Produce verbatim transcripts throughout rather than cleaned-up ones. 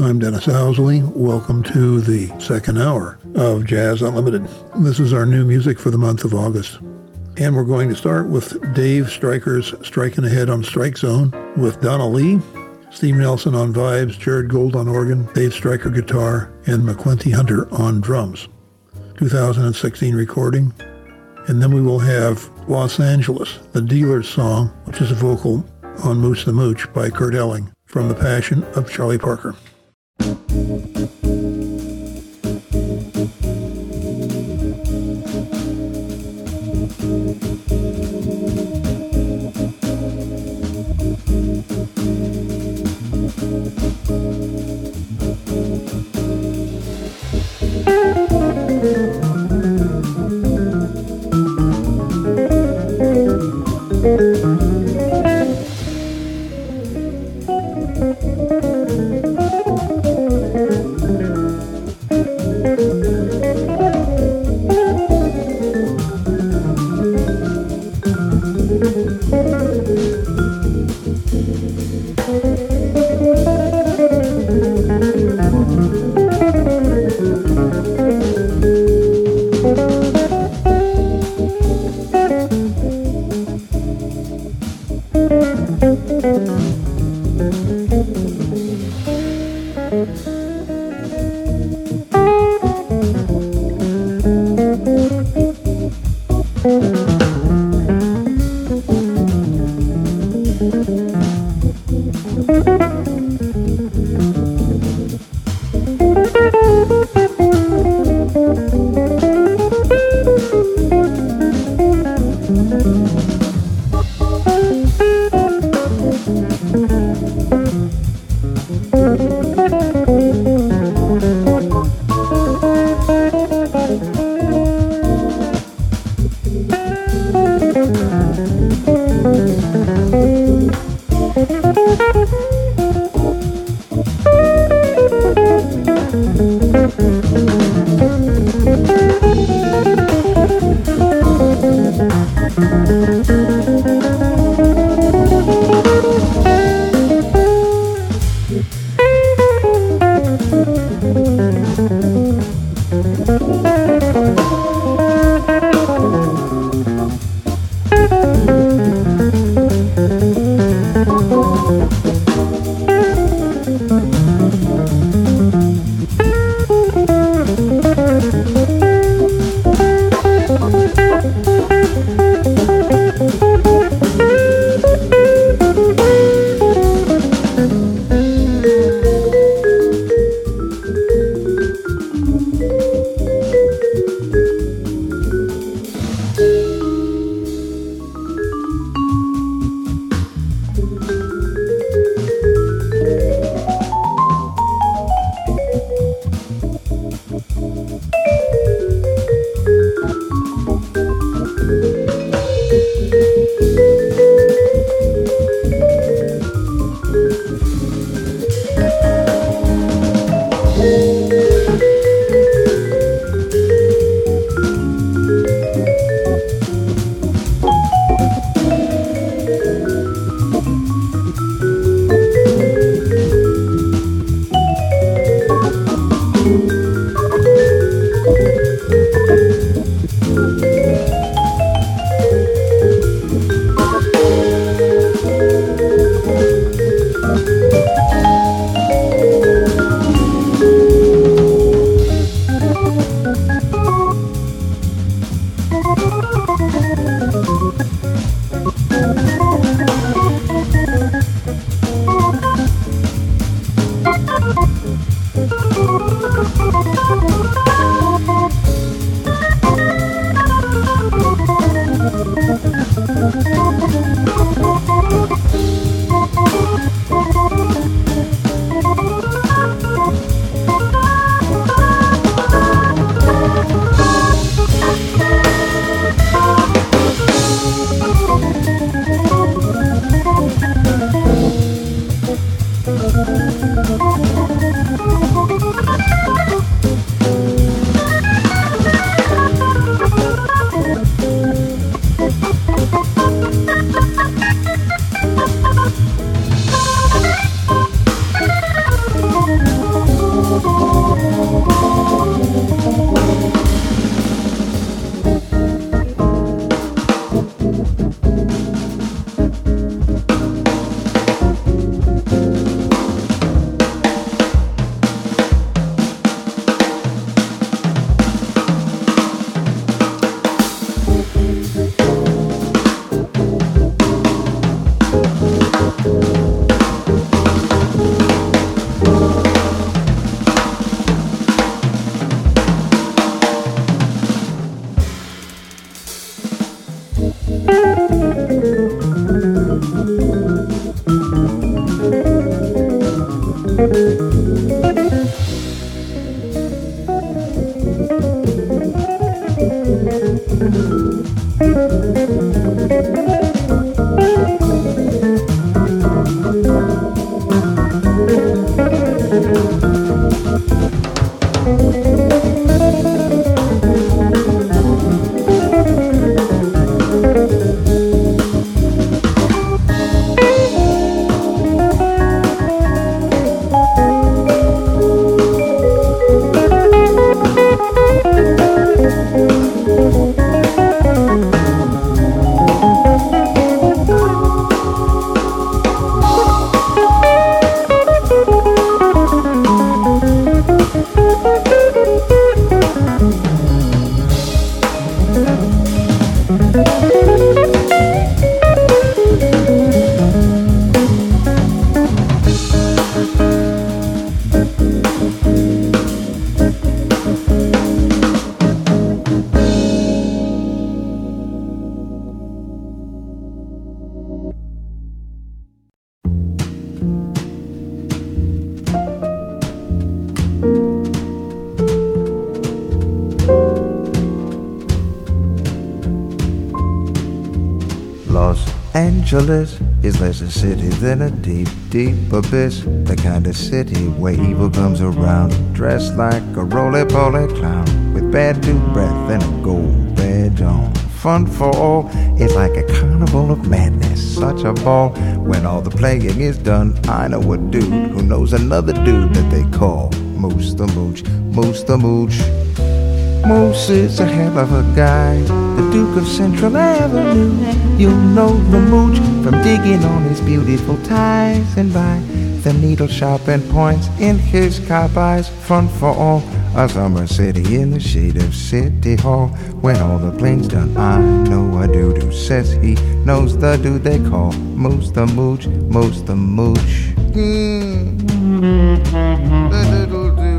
I'm Dennis Owsley. Welcome to the second hour of Jazz Unlimited. This is our new music for the month of August. And we're going to start with Dave Stryker's Striking Ahead on Strike Zone with Donna Lee, Steve Nelson on vibes, Jared Gold on organ, Dave Stryker guitar, and McClinty Hunter on drums. two thousand sixteen recording. And then we will have Los Angeles, the Dealer's Song, which is a vocal on Moose the Mooch by Kurt Elling from The Passion of Charlie Parker. Angeles is less a city than a deep, deep abyss. The kind of city where evil comes around, dressed like a roly-poly clown, with bad dude breath and a gold badge on. Fun for all, it's like a carnival of madness, such a ball. When all the playing is done, I know a dude who knows another dude that they call Moose the Mooch, Moose the Mooch. Moose is a hell of a guy, the Duke of Central Avenue. You'll know the Mooch from digging on his beautiful ties, and by the needle sharpened points in his carbines. Fun for all, a summer city in the shade of City Hall. When all the playing's done, I know a dude who says he knows the dude they call Moose the Mooch, Moose the Mooch. Mm. The little dude.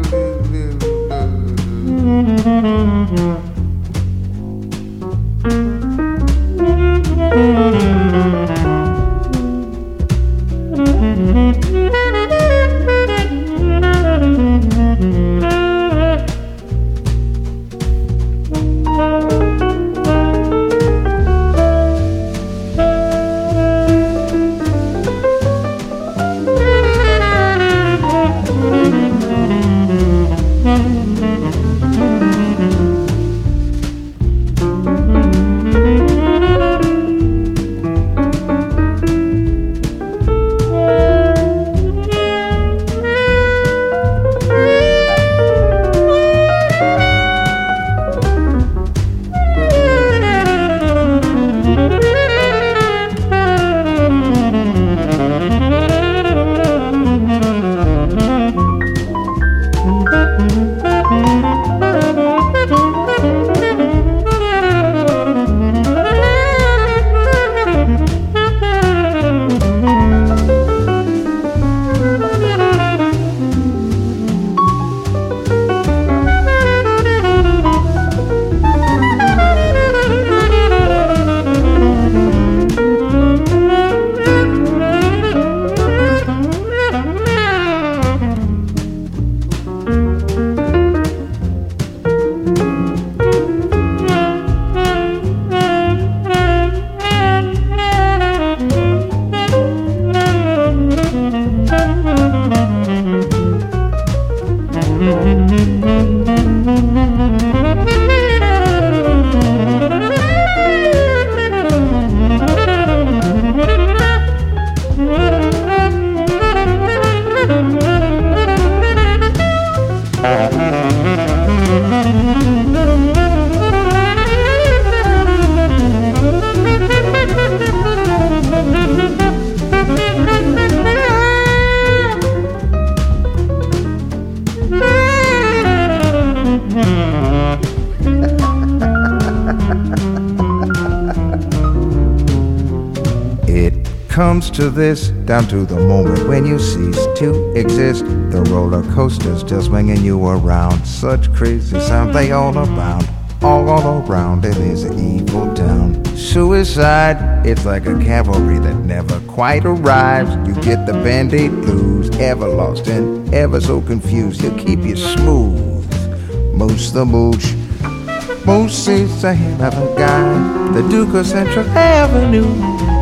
Comes to this, down to the moment when you cease to exist. The roller coaster's still swinging you around. Such crazy sound they all abound. All, all around it is an evil town. Suicide, it's like a cavalry that never quite arrives. You get the Band-Aid blues, ever lost and ever so confused. He'll keep you smooth, Moose the Mooch. Moose is a hell of a guy, the Duke of Central Avenue.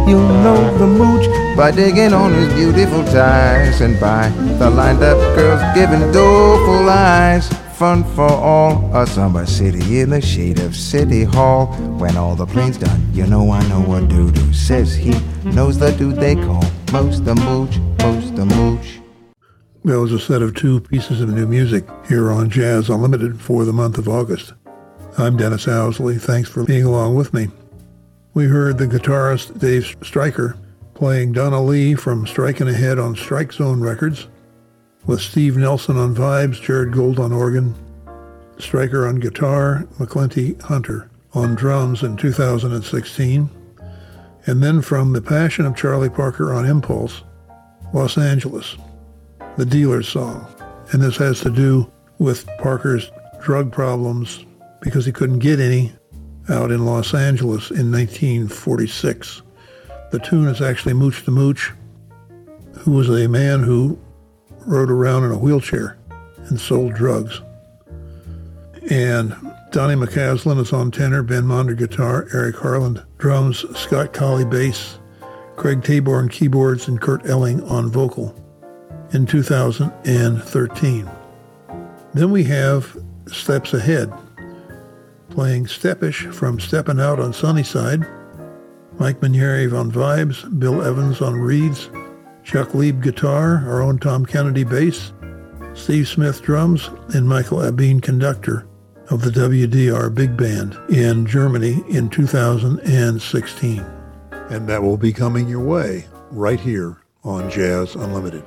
You'll know the mooch by digging on his beautiful ties, and by the lined up girls giving doleful eyes. Fun for all, a summer city in the shade of City Hall. When all the plane's done, you know I know what doo-doo says. He knows the dude they call Most the Mooch, Most the Mooch. That was a set of two pieces of new music here on Jazz Unlimited for the month of August. I'm Dennis Owsley. Thanks for being along with me. We heard the guitarist Dave Stryker playing Donna Lee from Striking Ahead on Strike Zone Records, with Steve Nelson on vibes, Jared Gold on organ, Stryker on guitar, McClinty Hunter on drums in two thousand sixteen, and then from The Passion of Charlie Parker on Impulse, Los Angeles, The Dealer's Song. And this has to do with Parker's drug problems because he couldn't get any out in Los Angeles in nineteen forty-six. The tune is actually Mooch the Mooch, who was a man who rode around in a wheelchair and sold drugs. And Donnie McCaslin is on tenor, Ben Monder guitar, Eric Harland drums, Scott Colley bass, Craig Tabor on keyboards, and Kurt Elling on vocal in two thousand thirteen. Then we have Steps Ahead, playing Steppish from Steppin' Out on Sunnyside, Mike Manieri on vibes, Bill Evans on reeds, Chuck Lieb guitar, our own Tom Kennedy bass, Steve Smith drums, and Michael Abeen conductor of the W D R Big Band in Germany in two thousand sixteen. And that will be coming your way right here on Jazz Unlimited.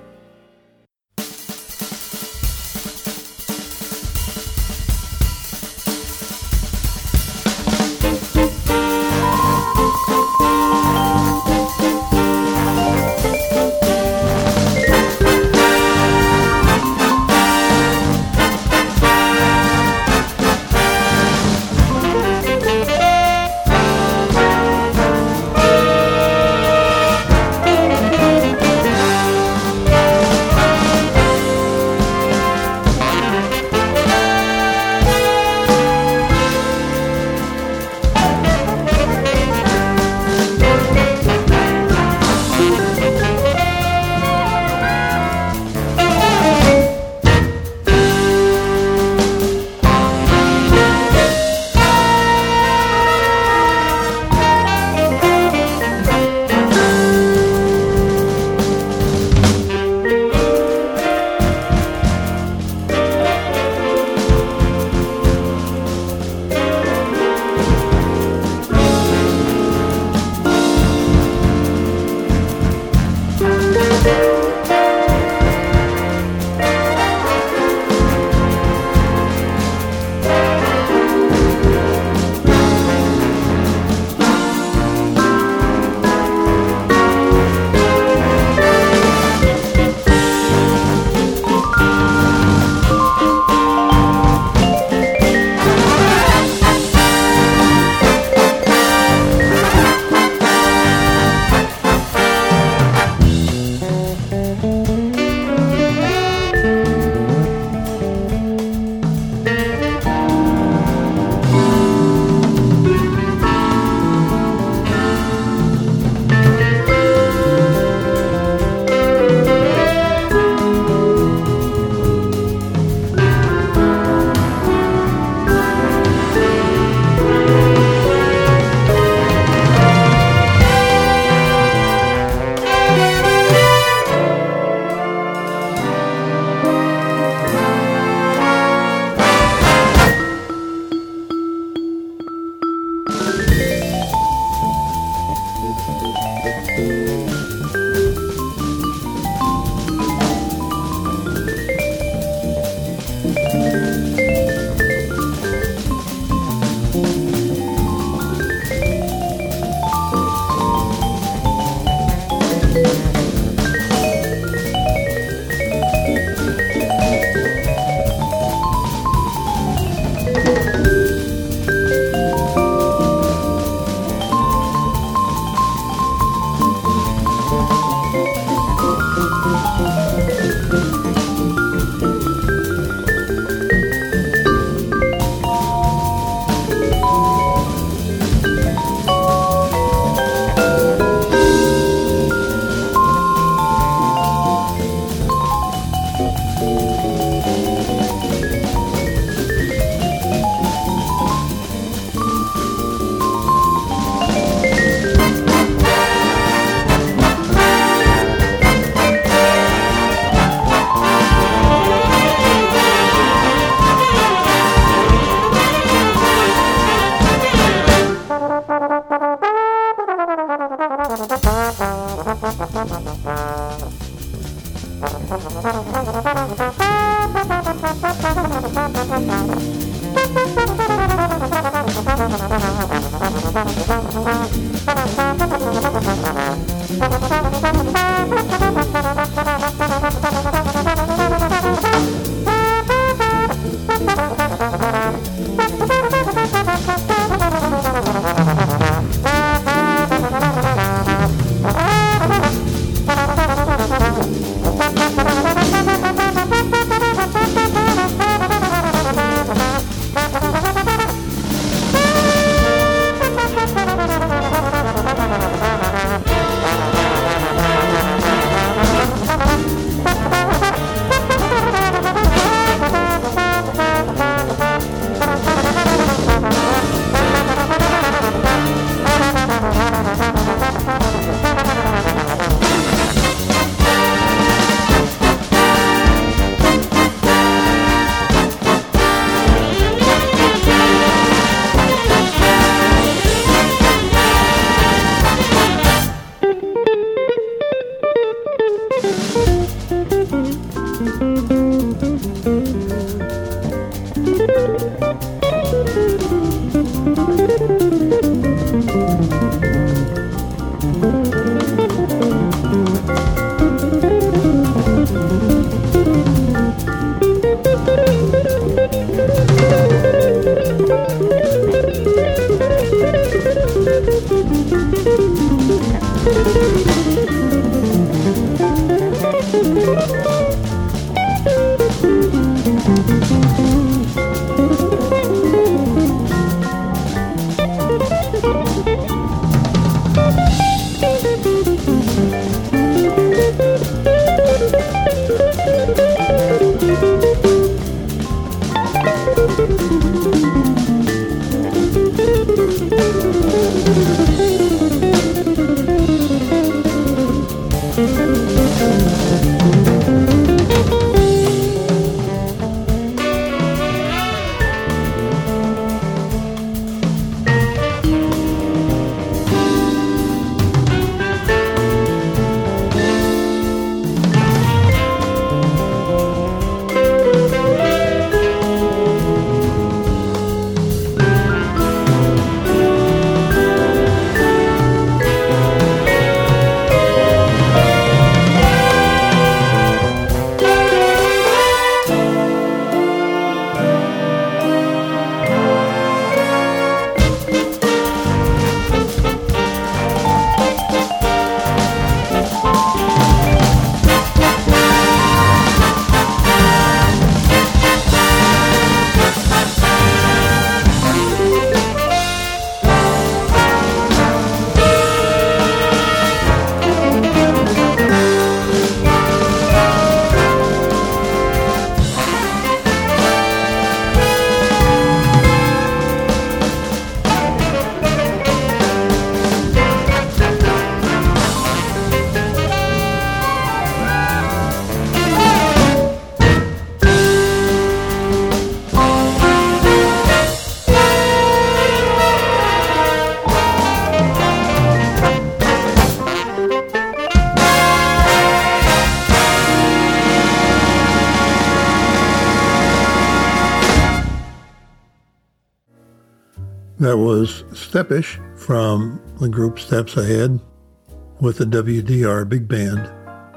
That was Steppish from the group Steps Ahead with the W D R Big Band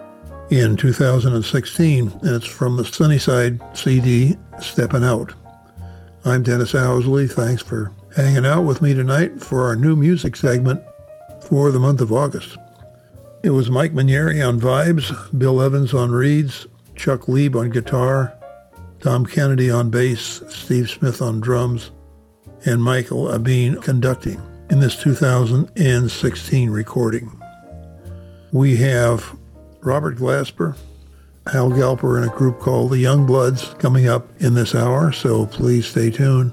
in two thousand sixteen, and it's from the Sunnyside C D, Steppin' Out. I'm Dennis Owsley. Thanks for hanging out with me tonight for our new music segment for the month of August. It was Mike Manieri on vibes, Bill Evans on reeds, Chuck Lieb on guitar, Tom Kennedy on bass, Steve Smith on drums, and Michael Abeen conducting in this two thousand sixteen recording. We have Robert Glasper, Hal Galper, and a group called the Young Bloods coming up in this hour, so please stay tuned.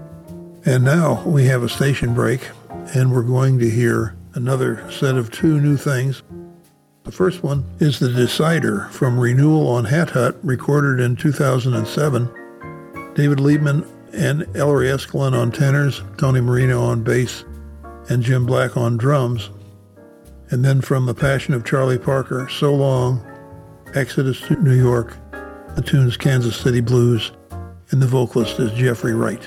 And now we have a station break, and we're going to hear another set of two new things. The first one is The Decider from Renewal on Hat Hut, recorded in two thousand seven. David Liebman and Ellery Eskelin on tenors, Tony Marino on bass, and Jim Black on drums. And then from The Passion of Charlie Parker, So Long, Exodus to New York, the tune's Kansas City Blues, and the vocalist is Jeffrey Wright.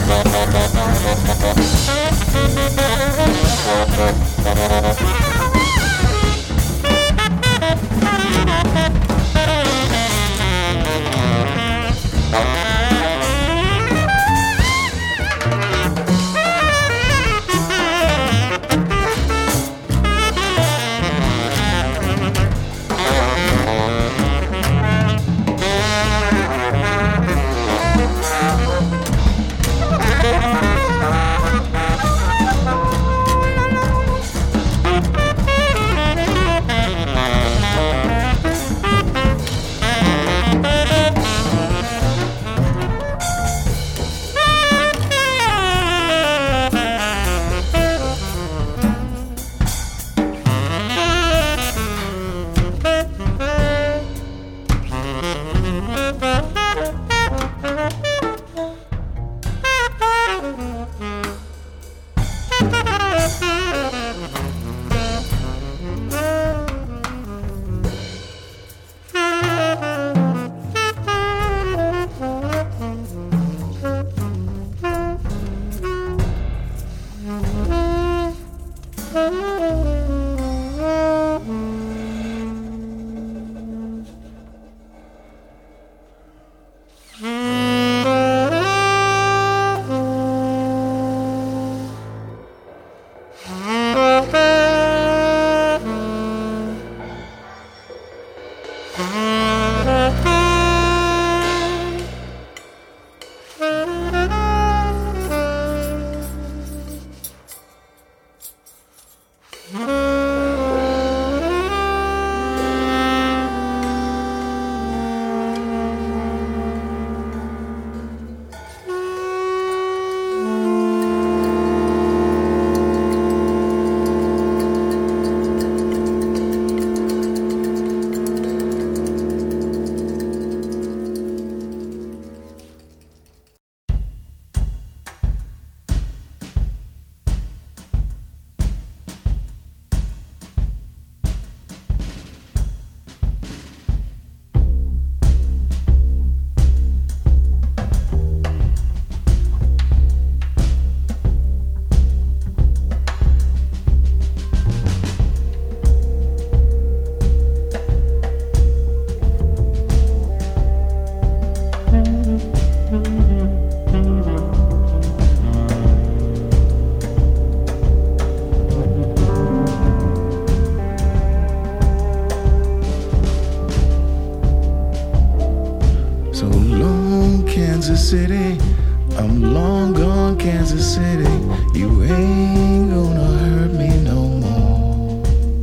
Kansas City, I'm long gone, Kansas City. You ain't gonna hurt me no more.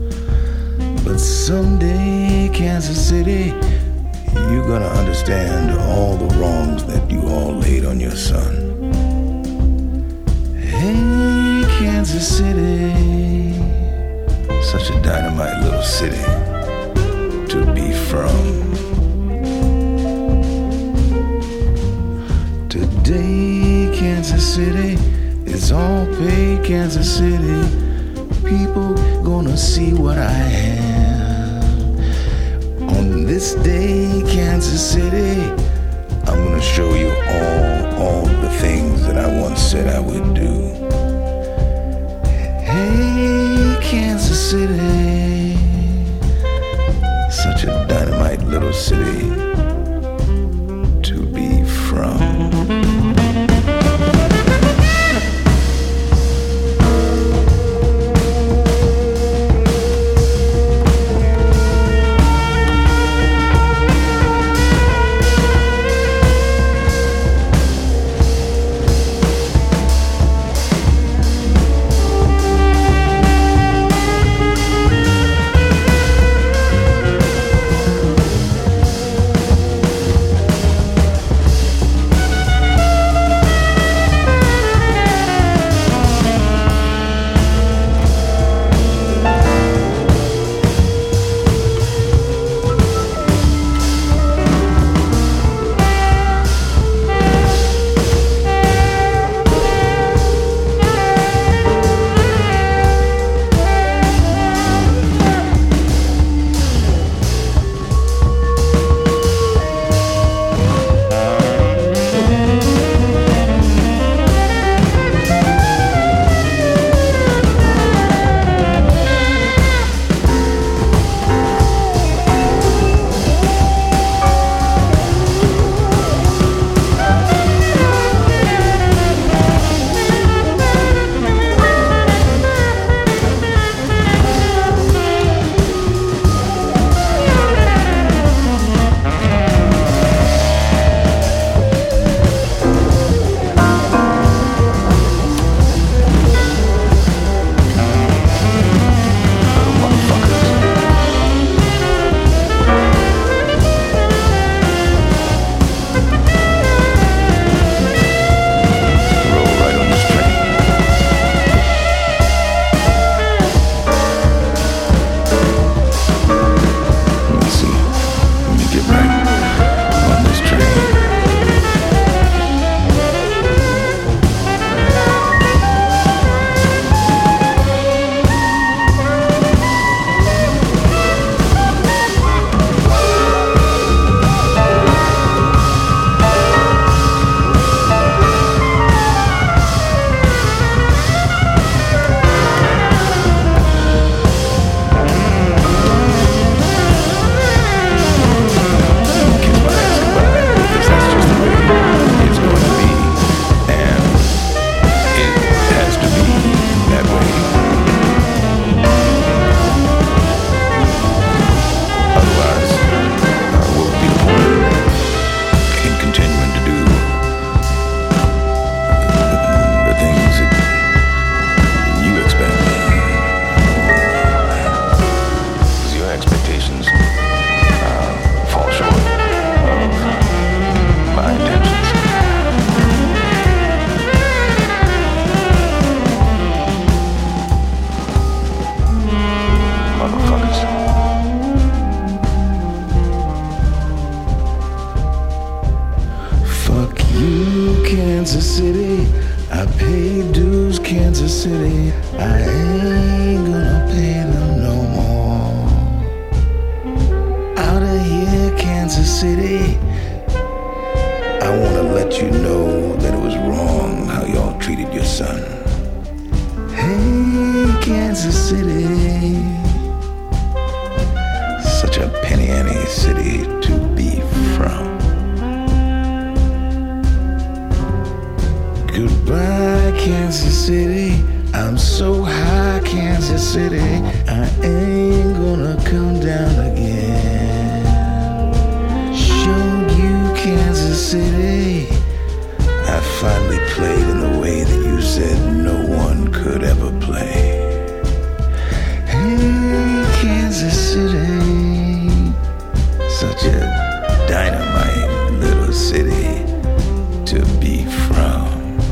But someday, Kansas City, you're gonna understand all the wrongs that you all laid on your son. Hey, Kansas City, such a dynamite little city to be from. Today, Kansas City is all paid, Kansas City. People gonna see what I have. On this day, Kansas City, I'm gonna show you all, all the things that I once said I would do. Hey, Kansas City, such a dynamite little city to be from. paid dues, Kansas City. I ain't gonna pay them no more. Out of here, Kansas City. I wanna let you know that it was wrong how y'all treated your son. Hey, Kansas City. Such a penny ante city to be from. Goodbye, Kansas City. I'm so high, Kansas City. I ain't gonna come down again. Showed you, Kansas City. I finally played in the way that you said no one could ever play. Hey, Kansas City. Such a dynamite little city to be from.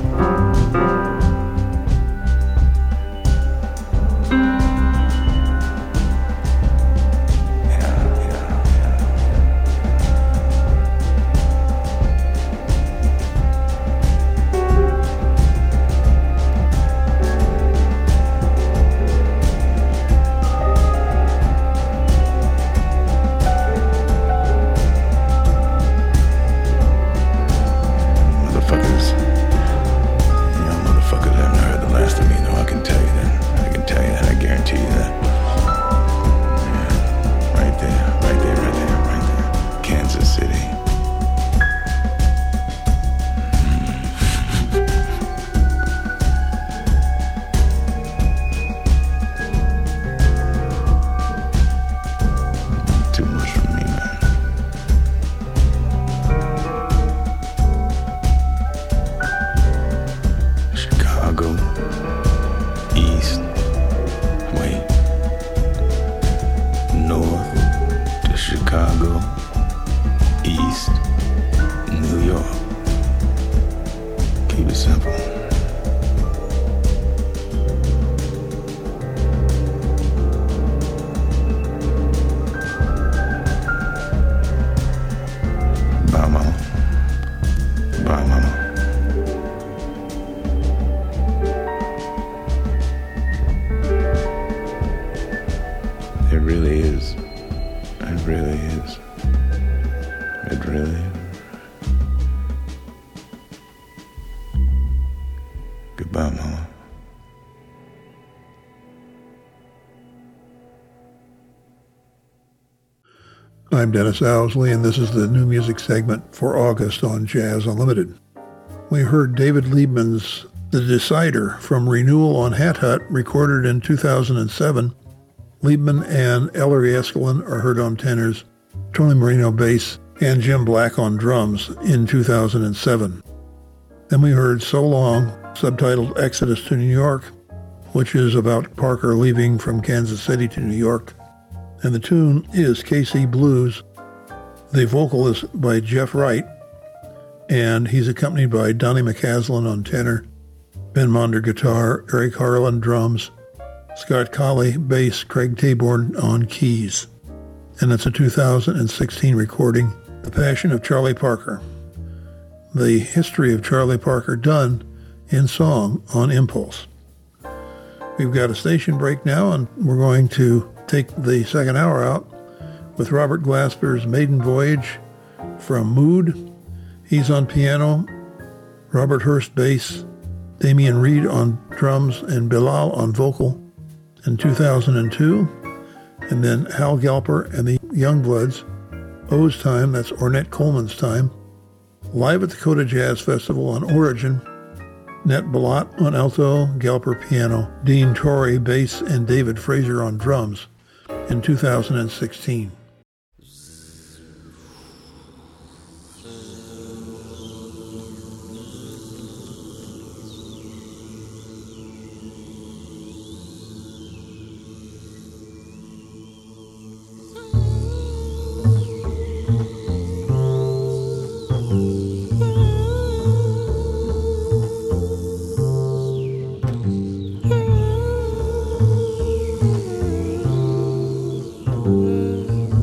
I'm Dennis Owsley, and this is the new music segment for August on Jazz Unlimited. We heard David Liebman's The Decider from Renewal on Hat Hut, recorded in two thousand seven. Liebman and Ellery Eskelin are heard on tenors, Tony Marino bass, and Jim Black on drums in two thousand seven. Then we heard So Long, subtitled Exodus to New York, which is about Parker leaving from Kansas City to New York. And the tune is K C Blues. The vocal is by Jeff Wright, and he's accompanied by Donnie McCaslin on tenor, Ben Monder guitar, Eric Harlan drums, Scott Colley bass, Craig Taborn on keys. And it's a two thousand sixteen recording, The Passion of Charlie Parker. The history of Charlie Parker done in song on Impulse. We've got a station break now, and we're going to take the second hour out with Robert Glasper's Maiden Voyage from Mood. He's on piano, Robert Hurst bass, Damian Reed on drums, and Bilal on vocal in two thousand two. And then Hal Galper and the Youngbloods, O's Time, that's Ornette Coleman's Time, live at the Coda Jazz Festival on Origin. Nett Balot on alto, Galper piano, Dean Torrey bass, and David Fraser on drums in two thousand sixteen. Thank you.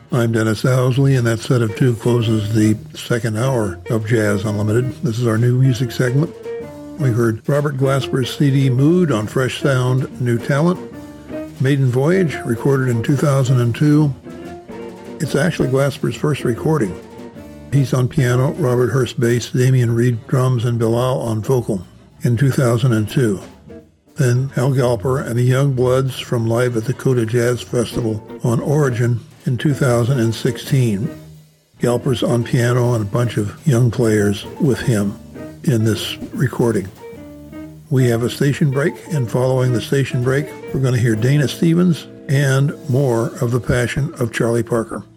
I'm Dennis Owsley, and that set of two closes the second hour of Jazz Unlimited. This is our new music segment. We heard Robert Glasper's C D Mood on Fresh Sound New Talent. Maiden Voyage, recorded in two thousand two. It's actually Glasper's first recording. He's on piano, Robert Hurst bass, Damian Reed drums, and Bilal on vocal in two thousand two. Then Al Galper and the Young Bloods from Live at the Coda Jazz Festival on Origin in two thousand sixteen. Galper's on piano and a bunch of young players with him in this recording. We have a station break, and following the station break, we're going to hear Dana Stevens and more of the Passion of Charlie Parker.